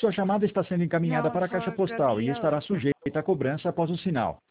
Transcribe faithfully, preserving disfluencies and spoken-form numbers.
Sua chamada está sendo encaminhada para a caixa Nossa, postal e estará sabia? sujeita a cobrança após o sinal.